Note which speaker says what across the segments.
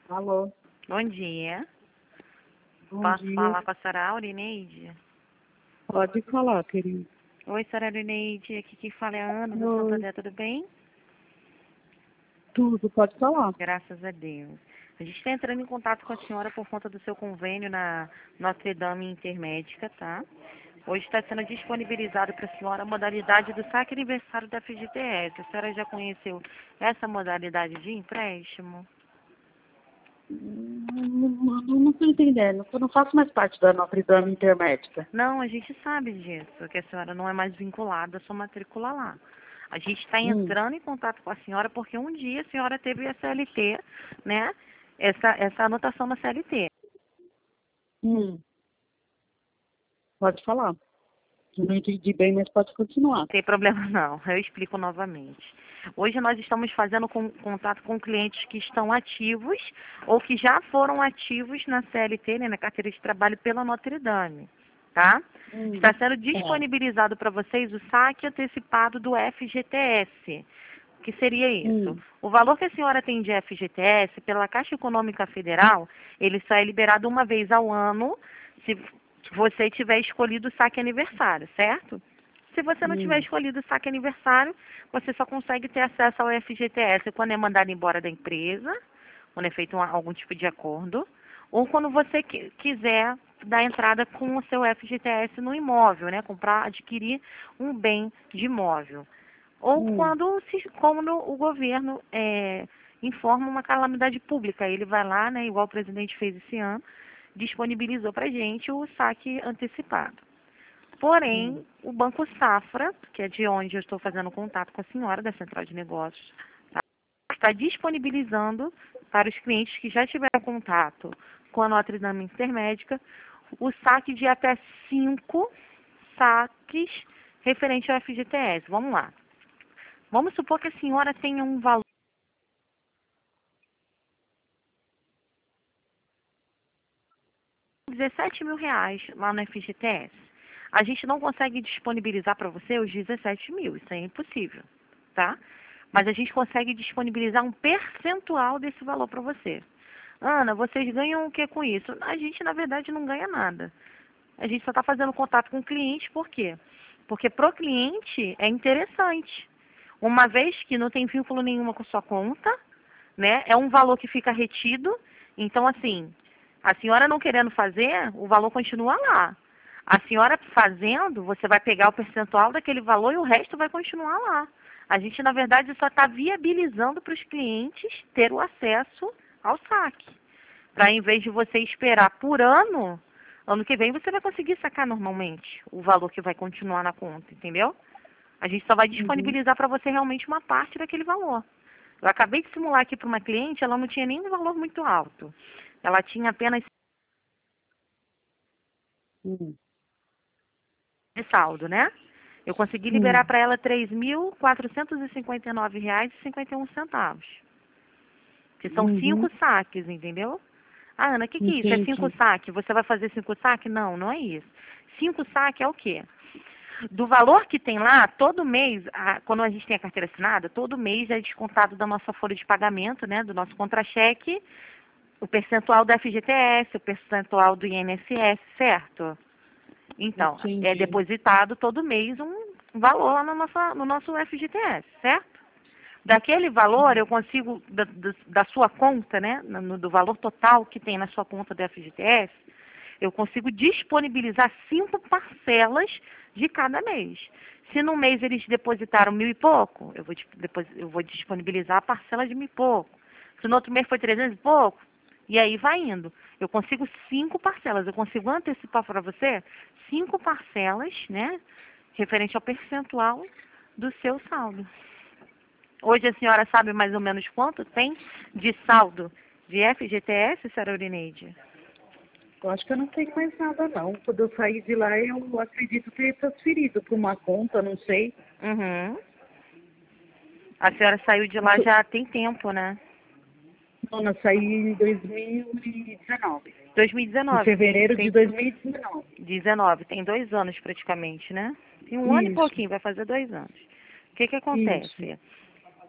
Speaker 1: Alô,
Speaker 2: Bom dia.
Speaker 1: bom
Speaker 2: Posso
Speaker 1: dia.
Speaker 2: falar com a senhora Aurineide?
Speaker 1: Pode falar, querido.
Speaker 2: Oi, senhora Aurineide. Aqui quem fala é a Ana do
Speaker 1: Oi,
Speaker 2: Santander, tudo bem?
Speaker 1: tudo, pode falar.
Speaker 2: Graças a Deus. A gente está entrando em contato com a senhora por conta do seu convênio na Notre Dame Intermédica, tá? Hoje está sendo disponibilizado para a senhora a modalidade do saque aniversário da FGTS. A senhora já conheceu essa modalidade de empréstimo?
Speaker 1: Não estou entendendo. Eu não faço mais parte da Notre Dame Intermédica.
Speaker 2: Não, a gente sabe disso, que a senhora não é mais vinculada à sua matrícula lá. A gente está
Speaker 1: Hum,
Speaker 2: entrando em contato com a senhora porque um dia a senhora teve a CLT, né? Essa anotação na CLT.
Speaker 1: hum, pode falar. Eu não entendi bem, mas pode continuar.
Speaker 2: Não tem problema não, eu explico novamente. Hoje nós estamos fazendo contato com clientes que estão ativos ou que já foram ativos na CLT, né, na carteira de trabalho pela Notre Dame, tá? Está sendo
Speaker 1: Tá.
Speaker 2: disponibilizado para vocês o saque antecipado do FGTS. O que seria isso?
Speaker 1: Hum,
Speaker 2: O valor que a senhora tem de FGTS pela Caixa Econômica Federal, ele só é liberado uma vez ao ano se você tiver escolhido o saque aniversário, certo? Se você não tiver
Speaker 1: hum,
Speaker 2: escolhido o saque aniversário, você só consegue ter acesso ao FGTS quando é mandado embora da empresa, quando é feito algum tipo de acordo, ou quando você quiser dar entrada com o seu FGTS no imóvel, né? Comprar, adquirir um bem de imóvel. Ou
Speaker 1: hum,
Speaker 2: quando, o governo informa uma calamidade pública. Ele vai lá, né, igual o presidente fez esse ano, disponibilizou para a gente o saque antecipado.
Speaker 1: hum,
Speaker 2: Porém, o Banco Safra, que é de onde eu estou fazendo contato com a senhora, da Central de Negócios, tá, está disponibilizando para os clientes que já tiveram contato com a Notre Dame Intermédica o saque de até 5 saques referente ao FGTS. Vamos lá. Vamos supor que a senhora tenha um valor de R$ 17.000 lá no FGTS. A gente não consegue disponibilizar para você os 17.000, isso é impossível, tá? Mas a gente consegue disponibilizar um percentual desse valor para você. Ana, vocês ganham o que com isso? A gente, na verdade, não ganha nada. A gente só está fazendo contato com o cliente, por quê? Porque para o cliente é interessante. Uma vez que não tem vínculo nenhuma com sua conta, né? É um valor que fica retido. Então, assim, a senhora não querendo fazer, o valor continua lá. A senhora fazendo, você vai pegar o percentual daquele valor e o resto vai continuar lá. A gente, na verdade, só está viabilizando para os clientes ter o acesso ao saque. Para, em vez de você esperar por ano que vem você vai conseguir sacar normalmente o valor que vai continuar na conta, entendeu? A gente só vai
Speaker 1: uhum.
Speaker 2: disponibilizar para você realmente uma parte daquele valor. Eu acabei de simular aqui para uma cliente, ela não tinha nem um valor muito alto. Ela tinha apenas
Speaker 1: Hum,
Speaker 2: de saldo, né? Eu consegui liberar
Speaker 1: hum,
Speaker 2: para ela R$ 3.459,51, que são 5
Speaker 1: uhum.
Speaker 2: saques, entendeu? Ah, Ana, o que é isso? É 5
Speaker 1: Entendi.
Speaker 2: saques? Você vai fazer 5 saques? Não, não é isso. 5 saques é o quê? Do valor que tem lá, todo mês, quando a gente tem a carteira assinada, todo mês é descontado da nossa folha de pagamento, né, do nosso contra-cheque, o percentual do FGTS, o percentual do INSS, certo? Então, é
Speaker 1: Entendi.
Speaker 2: depositado todo mês um valor lá no nosso FGTS, certo? Daquele valor, eu consigo, da sua conta, né, do valor total que tem na sua conta do FGTS, eu consigo disponibilizar 5 parcelas de cada mês. Se no mês eles depositaram 1.000 e pouco, eu vou disponibilizar a parcela de 1.000 e pouco. Se no outro mês foi 300 e pouco, e aí vai indo. Eu consigo 5 parcelas. Eu consigo antecipar para você 5 parcelas, né? Referente ao percentual do seu saldo. Hoje a senhora sabe mais ou menos quanto tem de saldo de FGTS, senhora Urineide?
Speaker 1: Eu acho que eu não tenho mais nada, não. Quando eu saí de lá, eu acredito ter transferido para uma conta, não sei.
Speaker 2: Uhum. A senhora saiu de lá já tem tempo, né?
Speaker 1: Não, eu saí em 2019. Em
Speaker 2: 2019,
Speaker 1: fevereiro de
Speaker 2: tem
Speaker 1: 2019.
Speaker 2: 19, tem 2 anos praticamente, né? Tem um ano e
Speaker 1: Isso,
Speaker 2: pouquinho, vai fazer 2 anos. O que
Speaker 1: isso.
Speaker 2: acontece?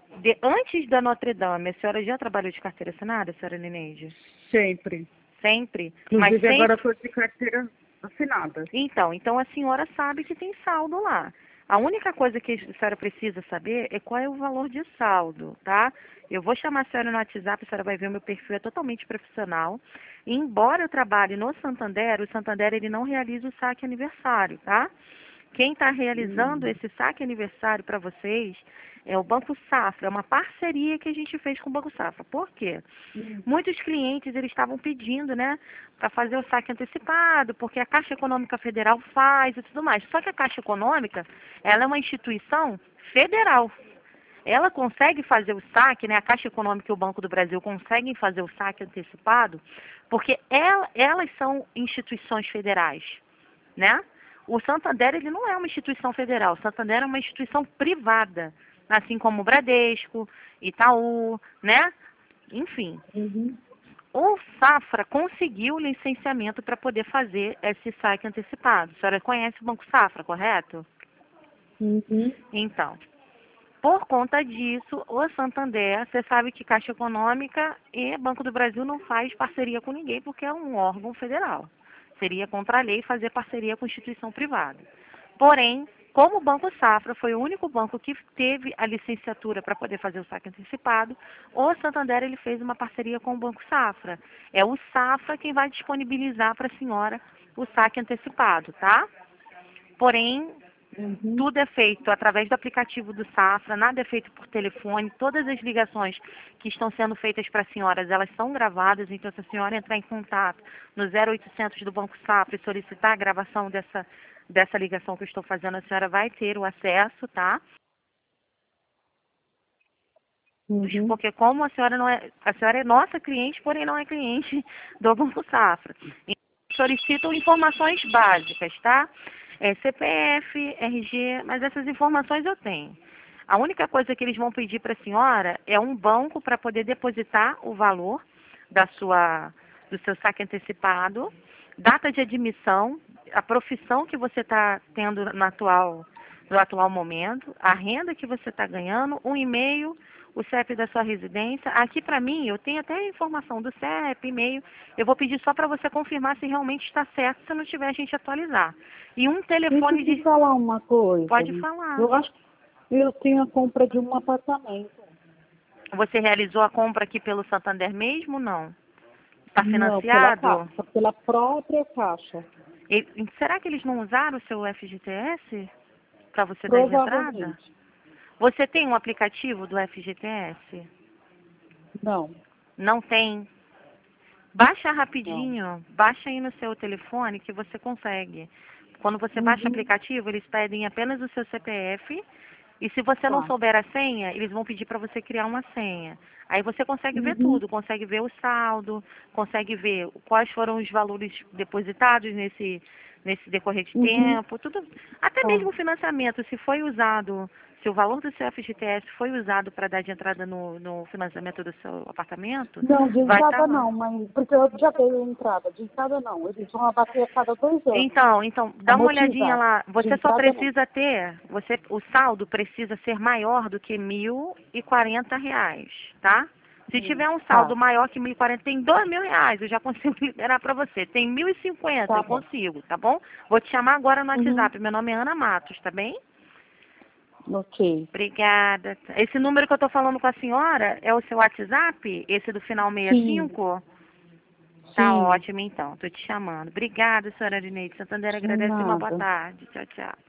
Speaker 2: Antes da Notre Dame, a senhora já trabalhou de carteira assinada, senhora Neneide?
Speaker 1: Sempre.
Speaker 2: Sempre? Mas
Speaker 1: Inclusive
Speaker 2: sempre...
Speaker 1: agora estou de carteira assinada.
Speaker 2: Então a senhora sabe que tem saldo lá. A única coisa que a senhora precisa saber é qual é o valor de saldo, tá? Eu vou chamar a senhora no WhatsApp, a senhora vai ver o meu perfil, é totalmente profissional. E embora eu trabalhe no Santander, o Santander ele não realiza o saque aniversário, tá? Quem está realizando esse saque aniversário para vocês é o Banco Safra, é uma parceria que a gente fez com o Banco Safra. Por quê? Muitos clientes eles estavam pedindo, né, para fazer o saque antecipado, porque a Caixa Econômica Federal faz e tudo mais. Só que a Caixa Econômica, ela é uma instituição federal. Ela consegue fazer o saque, né, a Caixa Econômica e o Banco do Brasil conseguem fazer o saque antecipado, porque elas são instituições federais, né? O Santander ele não é uma instituição federal, o Santander é uma instituição privada, assim como o Bradesco, Itaú, né? Enfim, o Safra conseguiu o licenciamento para poder fazer esse saque antecipado. A senhora conhece o Banco Safra, correto? Então, por conta disso, o Santander, você sabe que Caixa Econômica e Banco do Brasil não faz parceria com ninguém porque é um órgão federal. Seria contra a lei fazer parceria com instituição privada. Porém, como o Banco Safra foi o único banco que teve a licenciatura para poder fazer o saque antecipado, o Santander ele fez uma parceria com o Banco Safra. É o Safra quem vai disponibilizar para a senhora o saque antecipado, tá? Porém, tudo é feito através do aplicativo do Safra, nada é feito por telefone, todas as ligações que estão sendo feitas para as senhoras, elas são gravadas, então se a senhora entrar em contato no 0800 do Banco Safra e solicitar a gravação dessa ligação que eu estou fazendo, a senhora vai ter o acesso, tá? Porque como a senhora a senhora é nossa cliente, porém não é cliente do Banco Safra. Então, solicitam informações básicas, tá? CPF, RG, mas essas informações eu tenho. A única coisa que eles vão pedir para a senhora é um banco para poder depositar o valor do seu saque antecipado, data de admissão, a profissão que você está tendo no atual momento, a renda que você está ganhando, um e-mail, o CEP da sua residência. Aqui para mim, eu tenho até a informação do CEP, e-mail. Eu vou pedir só para você confirmar se realmente está certo, se não tiver a gente atualizar. E um telefone
Speaker 1: Deixa eu te falar uma coisa.
Speaker 2: Pode falar.
Speaker 1: Eu acho que eu tenho a compra de um apartamento.
Speaker 2: Você realizou a compra aqui pelo Santander mesmo ou não? Está
Speaker 1: Não, pela
Speaker 2: financiado?
Speaker 1: Caixa, pela própria Caixa.
Speaker 2: Será que eles não usaram o seu FGTS para você dar de entrada?
Speaker 1: Provavelmente.
Speaker 2: Você tem um aplicativo do FGTS?
Speaker 1: Não,
Speaker 2: Não tem? Baixa
Speaker 1: não.
Speaker 2: rapidinho, baixa aí no seu telefone que você consegue. Quando você baixa o aplicativo, eles pedem apenas o seu CPF e se você não
Speaker 1: Tá.
Speaker 2: souber a senha, eles vão pedir para você criar uma senha. Aí você consegue ver tudo, consegue ver o saldo, consegue ver quais foram os valores depositados nesse decorrer de tempo, tudo. Até
Speaker 1: Tá.
Speaker 2: mesmo o financiamento, se foi usado, se o valor do seu FGTS foi usado para dar de entrada no financiamento do seu apartamento,
Speaker 1: Não, de
Speaker 2: vai estar
Speaker 1: entrada
Speaker 2: lá.
Speaker 1: não, mas porque eu já dei a entrada. De entrada não. Eles vão abater a cada 2 anos.
Speaker 2: Então, dá uma olhadinha
Speaker 1: Amortizar.
Speaker 2: lá.
Speaker 1: De
Speaker 2: Você só
Speaker 1: entrada não.
Speaker 2: precisa ter, o saldo precisa ser maior do que R$ 1.040, tá? Se tiver um saldo
Speaker 1: Tá.
Speaker 2: maior que 1.040, tem R$ 2.000, eu já consigo liberar para você. Tem 1.050,
Speaker 1: Tá
Speaker 2: eu
Speaker 1: bom.
Speaker 2: consigo, tá bom? Vou te chamar agora no WhatsApp. Meu nome é Ana Matos, tá bem?
Speaker 1: Ok.
Speaker 2: Obrigada. Esse número que eu tô falando com a senhora é o seu WhatsApp? Esse do final
Speaker 1: Sim.
Speaker 2: 65? Tá
Speaker 1: Sim.
Speaker 2: ótimo, então. Tô te chamando. Obrigada, senhora Arineide. Santander
Speaker 1: De
Speaker 2: agradece e uma boa
Speaker 1: nada.
Speaker 2: tarde. Tchau, tchau.